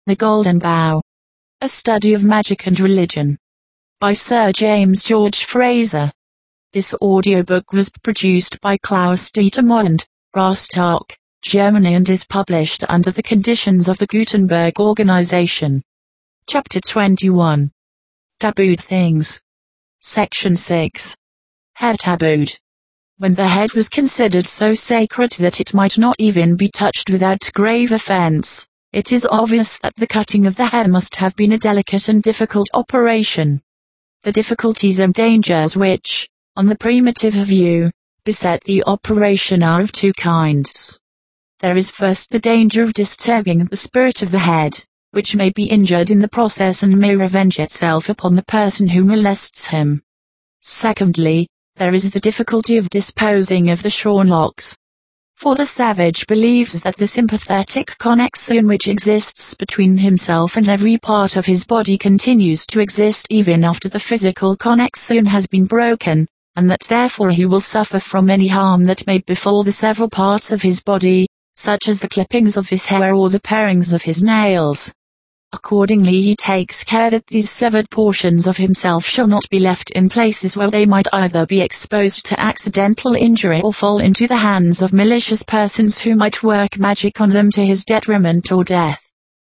The Golden Bough. A Study of Magic and Religion. By Sir James George Frazer. This audiobook was produced by Klaus Dietermund, Rostock, Germany, and is published under the conditions of the Gutenberg Organization. Chapter 21. Tabooed Things. Section 6. Hair tabooed. When the head was considered so sacred that it might not even be touched without grave offense, it is obvious that the cutting of the hair must have been a delicate and difficult operation. The difficulties and dangers which, on the primitive view, beset the operation are of two kinds. There is first the danger of disturbing the spirit of the head, which may be injured in the process and may revenge itself upon the person who molests him. Secondly, there is the difficulty of disposing of the shorn locks. For the savage believes that the sympathetic connection which exists between himself and every part of his body continues to exist even after the physical connection has been broken, and that therefore he will suffer from any harm that may befall the several parts of his body, such as the clippings of his hair or the parings of his nails. Accordingly he takes care that these severed portions of himself shall not be left in places where they might either be exposed to accidental injury or fall into the hands of malicious persons who might work magic on them to his detriment or death.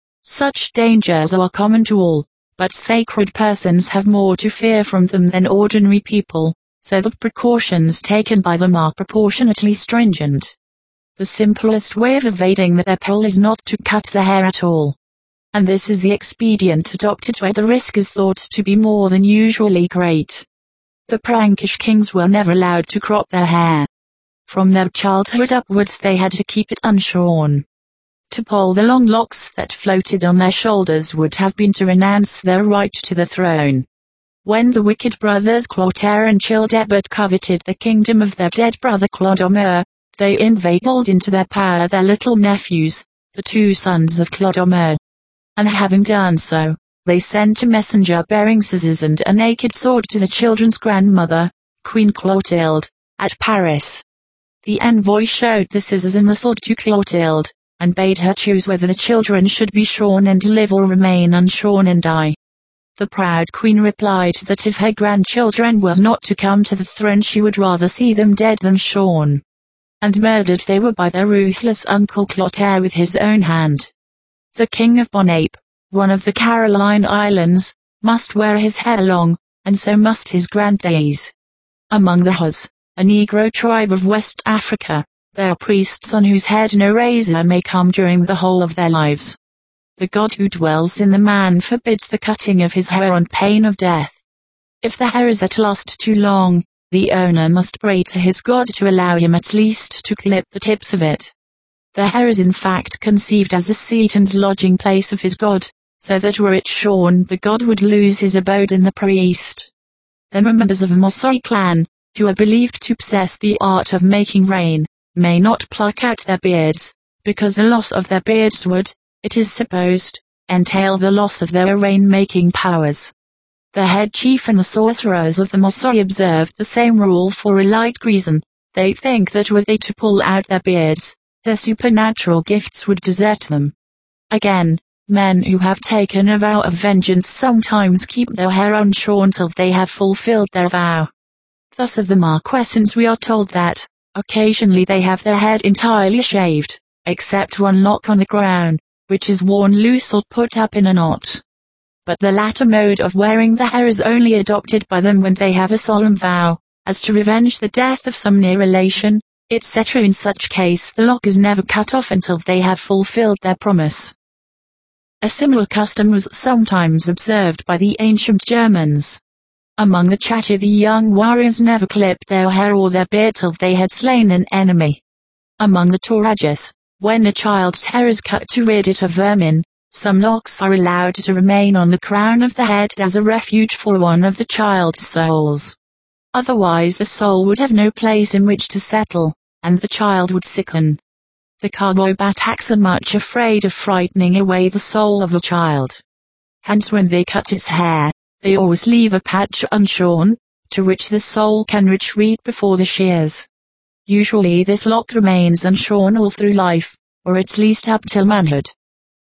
Such dangers are common to all, but sacred persons have more to fear from them than ordinary people, so the precautions taken by them are proportionately stringent. The simplest way of evading their peril is not to cut the hair at all. And this is the expedient adopted where the risk is thought to be more than usually great. The prankish kings were never allowed to crop their hair. From their childhood upwards they had to keep it unshorn. To pull the long locks that floated on their shoulders would have been to renounce their right to the throne. When the wicked brothers Clotaire and Childebert coveted the kingdom of their dead brother Clodomir, they inveigled into their power their little nephews, the two sons of Clodomir. And having done so, they sent a messenger bearing scissors and a naked sword to the children's grandmother, Queen Clotilde, at Paris. The envoy showed the scissors and the sword to Clotilde, and bade her choose whether the children should be shorn and live or remain unshorn and die. The proud queen replied that if her grandchildren was not to come to the throne she would rather see them dead than shorn. And murdered they were by their ruthless uncle Clotaire with his own hand. The king of Bonape, one of the Caroline Islands, must wear his hair long, and so must his grandays. Among the Huz, a Negro tribe of West Africa, there are priests on whose head no razor may come during the whole of their lives. The God who dwells in the man forbids the cutting of his hair on pain of death. If the hair is at last too long, the owner must pray to his God to allow him at least to clip the tips of it. The hair is in fact conceived as the seat and lodging place of his God, so that were it shorn the God would lose his abode in the priest. The members of a Maasai clan, who are believed to possess the art of making rain, may not pluck out their beards, because the loss of their beards would, it is supposed, entail the loss of their rain-making powers. The head chief and the sorcerers of the Maasai observe the same rule for a like reason. They think that were they to pull out their beards, their supernatural gifts would desert them. Again, men who have taken a vow of vengeance sometimes keep their hair unshorn till they have fulfilled their vow. Thus of the Marquesans we are told that, occasionally they have their head entirely shaved, except one lock on the crown, which is worn loose or put up in a knot. But the latter mode of wearing the hair is only adopted by them when they have a solemn vow, as to revenge the death of some near relation, etc. In such case the lock is never cut off until they have fulfilled their promise. A similar custom was sometimes observed by the ancient Germans. Among the Chatti the young warriors never clipped their hair or their beard till they had slain an enemy. Among the Torajas, when a child's hair is cut to rid it of vermin, some locks are allowed to remain on the crown of the head as a refuge for one of the child's souls. Otherwise the soul would have no place in which to settle, and the child would sicken. The Kago Bataks are much afraid of frightening away the soul of a child. Hence when they cut its hair, they always leave a patch unshorn, to which the soul can retreat before the shears. Usually this lock remains unshorn all through life, or at least up till manhood.